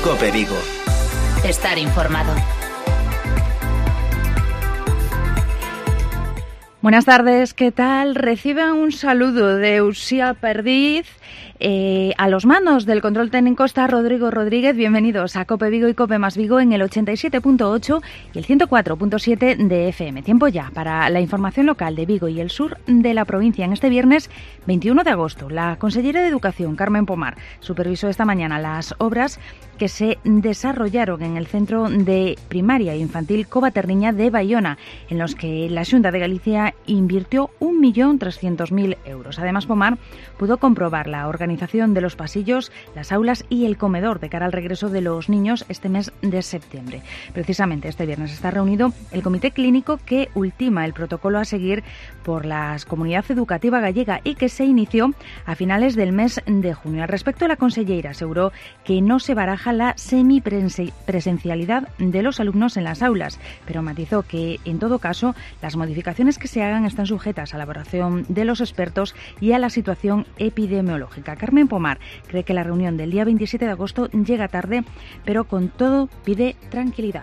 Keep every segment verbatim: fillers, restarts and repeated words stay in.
COPE Vigo. Estar informado. Buenas tardes, ¿qué tal? Reciban un saludo de Uxía Perdiz. Eh, a los mandos del control técnico está Rodrigo Rodríguez. Bienvenidos a COPE Vigo y COPE más Vigo en el ochenta y siete punto ocho y el ciento cuatro punto siete de F M. Tiempo ya para la información local de Vigo y el sur de la provincia. En este viernes veintiuno de agosto, la consellera de Educación, Carmen Pomar, supervisó esta mañana las obras que se desarrollaron en el centro de primaria e infantil Covaterriña de Baiona, en los que la Xunta de Galicia invirtió un millón trescientos mil euros. Además, Pomar pudo comprobar la organización de los pasillos, las aulas y el comedor de cara al regreso de los niños este mes de septiembre. Precisamente este viernes está reunido el comité clínico que ultima el protocolo a seguir por la comunidad educativa gallega y que se inició a finales del mes de junio. Al respecto, la consellera aseguró que no se baraja la semipresencialidad de los alumnos en las aulas, pero matizó que, en todo caso, las modificaciones que se hagan están sujetas a la valoración de los expertos y a la situación epidemiológica. Carmen Pomar cree que la reunión del día veintisiete de agosto llega tarde, pero con todo pide tranquilidad.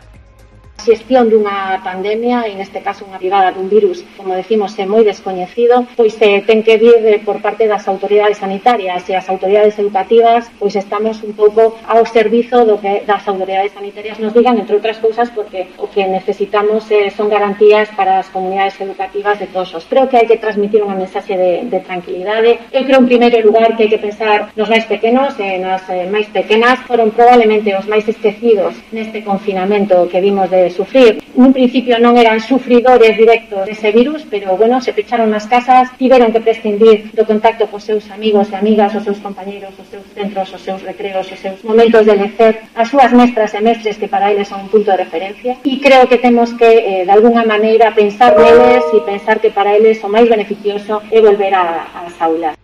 A xestión dunha pandemia, e neste caso unha brigada dun virus, como decimos, é moi descoñecido, pois eh, ten que vir eh, por parte das autoridades sanitarias e as autoridades educativas, pois estamos un pouco ao servizo do que das autoridades sanitarias nos digan, entre outras cousas, porque o que necesitamos eh, son garantías para as comunidades educativas de todos os. Creo que hai que transmitir unha mensaxe de, de tranquilidade. Eu creo, en primeiro lugar, que hai que pensar nos máis pequenos e nas eh, máis pequenas. Foron probablemente os máis esquecidos neste confinamento que vimos de sufrir. Nun principio non eran sufridores directos dese virus, pero, bueno, se pecharon nas casas, tiveron que prescindir do contacto cos seus amigos e amigas, os seus compañeros, os seus centros, os seus recreos, os seus momentos de lecer, as súas mestras e mestres que para eles son un punto de referencia. E creo que temos que, eh, de alguna maneira, pensar neles e pensar que para eles o máis beneficioso é volver ás aulas.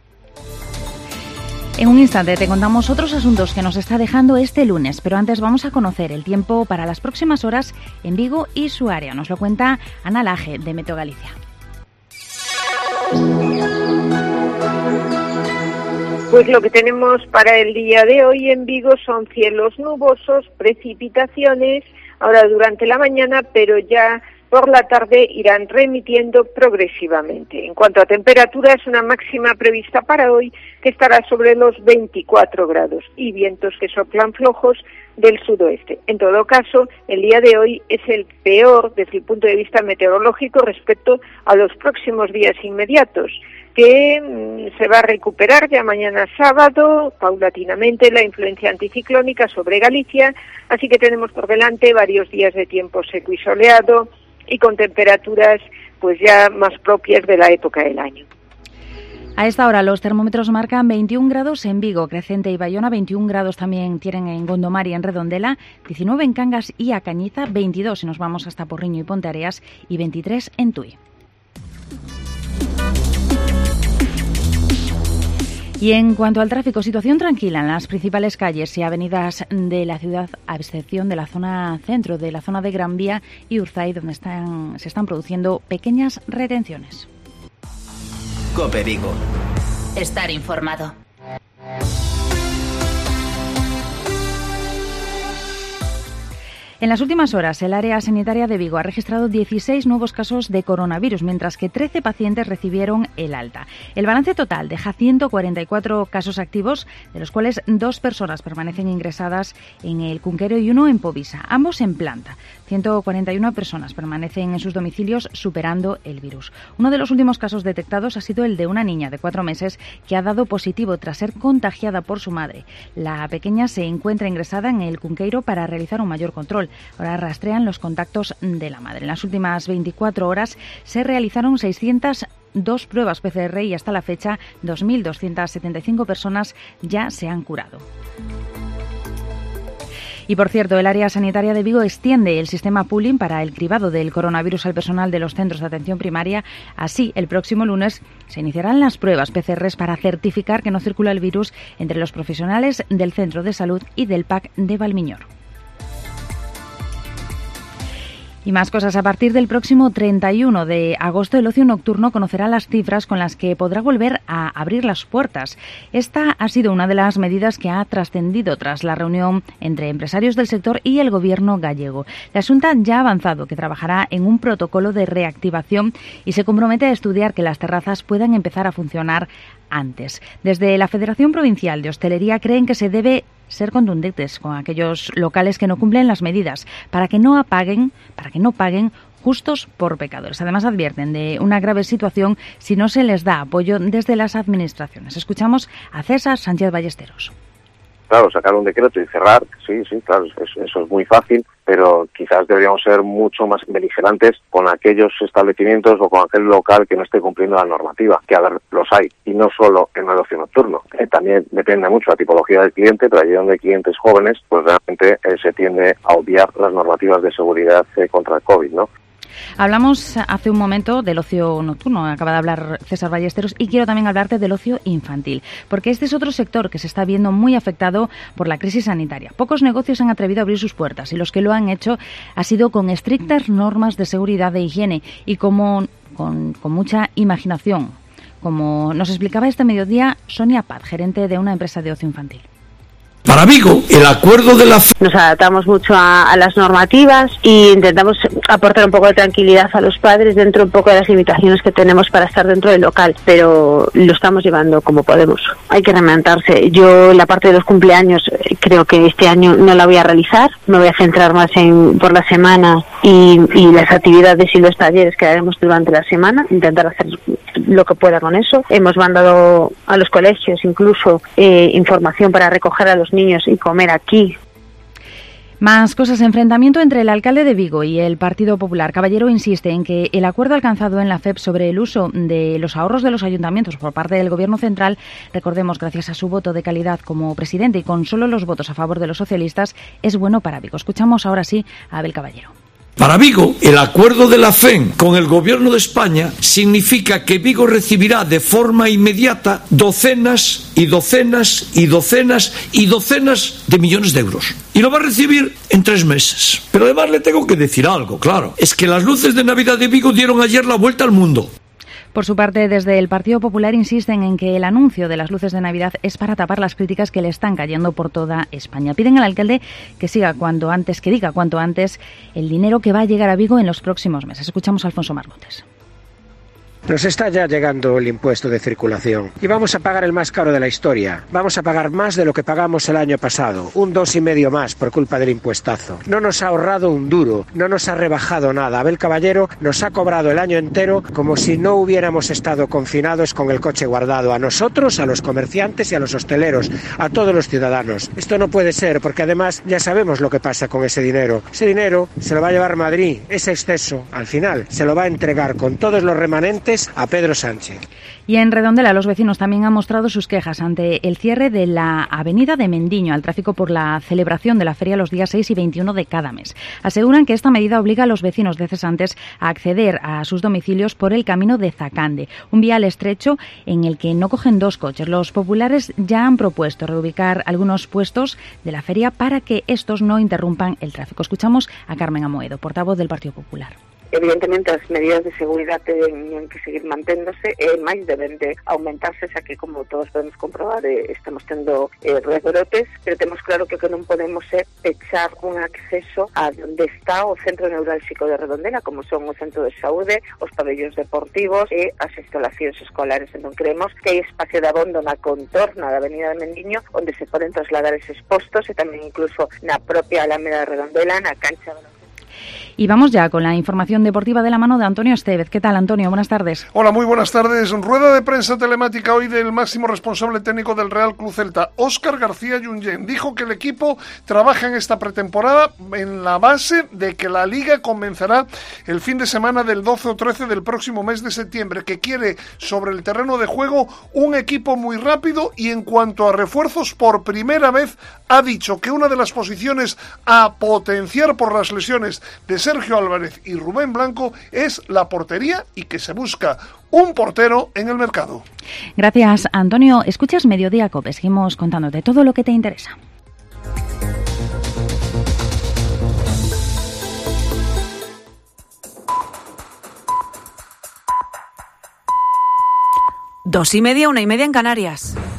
En un instante te contamos otros asuntos que nos está dejando este lunes, pero antes vamos a conocer el tiempo para las próximas horas en Vigo y su área. Nos lo cuenta Ana Laje, de Meteo Galicia. Pues lo que tenemos para el día de hoy en Vigo son cielos nubosos, precipitaciones, ahora durante la mañana, pero ya por la tarde irán remitiendo progresivamente. En cuanto a temperaturas, una máxima prevista para hoy que estará sobre los veinticuatro grados y vientos que soplan flojos del sudoeste. En todo caso, el día de hoy es el peor desde el punto de vista meteorológico respecto a los próximos días inmediatos, que mmm, se va a recuperar ya mañana sábado, paulatinamente, la influencia anticiclónica sobre Galicia, así que tenemos por delante varios días de tiempo seco y soleado, y con temperaturas pues ya más propias de la época del año. A esta hora los termómetros marcan veintiún grados en Vigo, Crecente y Baiona, veintiún grados también tienen en Gondomar y en Redondela, diecinueve en Cangas y a Cañiza, veintidós si nos vamos hasta Porriño y Ponteareas y veintitrés en Tui. Y en cuanto al tráfico, situación tranquila en las principales calles y avenidas de la ciudad, a excepción de la zona centro, de la zona de Gran Vía y Urzay, donde están, se están produciendo pequeñas retenciones. COPE Vigo. Estar informado. En las últimas horas, el área sanitaria de Vigo ha registrado dieciséis nuevos casos de coronavirus, mientras que trece pacientes recibieron el alta. El balance total deja ciento cuarenta y cuatro casos activos, de los cuales dos personas permanecen ingresadas en el Cunqueiro y uno en Povisa, ambos en planta. ciento cuarenta y una personas permanecen en sus domicilios superando el virus. Uno de los últimos casos detectados ha sido el de una niña de cuatro meses que ha dado positivo tras ser contagiada por su madre. La pequeña se encuentra ingresada en el Cunqueiro para realizar un mayor control. Ahora rastrean los contactos de la madre. En las últimas veinticuatro horas se realizaron seiscientas dos pruebas P C R y hasta la fecha dos mil doscientas setenta y cinco personas ya se han curado. Y por cierto, el área sanitaria de Vigo extiende el sistema pooling para el cribado del coronavirus al personal de los centros de atención primaria. Así, el próximo lunes se iniciarán las pruebas P C R para certificar que no circula el virus entre los profesionales del centro de salud y del P A C de Valmiñor. Y más cosas. A partir del próximo treinta y uno de agosto, el ocio nocturno conocerá las cifras con las que podrá volver a abrir las puertas. Esta ha sido una de las medidas que ha trascendido tras la reunión entre empresarios del sector y el gobierno gallego. La Xunta ya ha avanzado que trabajará en un protocolo de reactivación y se compromete a estudiar que las terrazas puedan empezar a funcionar antes. Desde la Federación Provincial de Hostelería creen que se debe ser contundentes con aquellos locales que no cumplen las medidas para que no apaguen, para que no paguen justos por pecadores. Además, advierten de una grave situación si no se les da apoyo desde las administraciones. Escuchamos a César Sánchez Ballesteros. Claro, sacar un decreto y cerrar, sí, sí, claro, eso, eso es muy fácil, pero quizás deberíamos ser mucho más beligerantes con aquellos establecimientos o con aquel local que no esté cumpliendo la normativa, que a ver, los hay, y no solo en el ocio nocturno. Eh, también depende mucho la tipología del cliente, pero allí donde hay clientes jóvenes, pues realmente eh, se tiende a obviar las normativas de seguridad eh, contra el COVID, ¿no? Hablamos hace un momento del ocio nocturno, acaba de hablar César Ballesteros, y quiero también hablarte del ocio infantil, porque este es otro sector que se está viendo muy afectado por la crisis sanitaria. Pocos negocios han atrevido a abrir sus puertas y los que lo han hecho ha sido con estrictas normas de seguridad e higiene y como, con, con mucha imaginación, como nos explicaba este mediodía Sonia Paz, gerente de una empresa de ocio infantil. Para Vigo, el acuerdo de la... Nos adaptamos mucho a, a las normativas e intentamos aportar un poco de tranquilidad a los padres dentro un poco de las limitaciones que tenemos para estar dentro del local, pero lo estamos llevando como podemos. Hay que remontarse. Yo la parte de los cumpleaños creo que este año no la voy a realizar, me voy a centrar más en por la semana y, y las actividades y los talleres que haremos durante la semana, intentar hacer lo que pueda con eso. Hemos mandado a los colegios incluso eh, información para recoger a los niños y comer aquí. Más cosas. Enfrentamiento entre el alcalde de Vigo y el Partido Popular. Caballero insiste en que el acuerdo alcanzado en la F E P sobre el uso de los ahorros de los ayuntamientos por parte del Gobierno central, recordemos, gracias a su voto de calidad como presidente y con solo los votos a favor de los socialistas, es bueno para Vigo. Escuchamos ahora sí a Abel Caballero. Para Vigo, el acuerdo de la F E N con el Gobierno de España significa que Vigo recibirá de forma inmediata docenas y docenas y docenas y docenas de millones de euros. Y lo va a recibir en tres meses. Pero además le tengo que decir algo, claro. Es que las luces de Navidad de Vigo dieron ayer la vuelta al mundo. Por su parte, desde el Partido Popular insisten en que el anuncio de las luces de Navidad es para tapar las críticas que le están cayendo por toda España. Piden al alcalde que siga cuanto antes, que diga cuanto antes el dinero que va a llegar a Vigo en los próximos meses. Escuchamos a Alfonso Marmontes. Nos está ya llegando el impuesto de circulación y vamos a pagar el más caro de la historia. Vamos a pagar más de lo que pagamos el año pasado, un dos y medio más por culpa del impuestazo. No nos ha ahorrado un duro, no nos ha rebajado nada. Abel Caballero nos ha cobrado el año entero como si no hubiéramos estado confinados con el coche guardado. A nosotros, a los comerciantes y a los hosteleros, a todos los ciudadanos. Esto no puede ser porque además ya sabemos lo que pasa con ese dinero. Ese dinero se lo va a llevar Madrid, ese exceso, al final, se lo va a entregar con todos los remanentes a Pedro Sánchez. Y en Redondela, los vecinos también han mostrado sus quejas ante el cierre de la avenida de Mendiño al tráfico por la celebración de la feria los días seis y veintiuno de cada mes. Aseguran que esta medida obliga a los vecinos de cesantes a acceder a sus domicilios por el camino de Zacande, un vial estrecho en el que no cogen dos coches. Los populares ya han propuesto reubicar algunos puestos de la feria para que estos no interrumpan el tráfico. Escuchamos a Carmen Amoedo, portavoz del Partido Popular. Evidentemente as medidas de seguridade teñen que seguir manténdose e máis deben de aumentarse, xa que como todos podemos comprobar eh, estamos tendo eh, rebrotes, pero temos claro que o que non podemos é pechar un acceso a onde está o centro neurálxico de Redondela, como son o centro de saúde, os pabellóns deportivos e as instalacións escolares. Entón creemos que hai espacio de abondo na contorna da avenida de Mendiño onde se poden trasladar eses postos e tamén incluso na propia Alameda de Redondela, na cancha de... Y vamos ya con la información deportiva de la mano de Antonio Estevez. ¿Qué tal, Antonio? Buenas tardes. Hola, muy buenas tardes. Rueda de prensa telemática hoy del máximo responsable técnico del Real Club Celta, Óscar García Junyent. Dijo que el equipo trabaja en esta pretemporada en la base de que la Liga comenzará el fin de semana del doce o trece del próximo mes de septiembre, que quiere sobre el terreno de juego un equipo muy rápido y en cuanto a refuerzos, por primera vez ha dicho que una de las posiciones a potenciar por las lesiones de Sergio Álvarez y Rubén Blanco es la portería y que se busca un portero en el mercado. Gracias, Antonio. Escuchas Mediodía Cope. Seguimos contándote todo lo que te interesa. Dos y media, una y media en Canarias.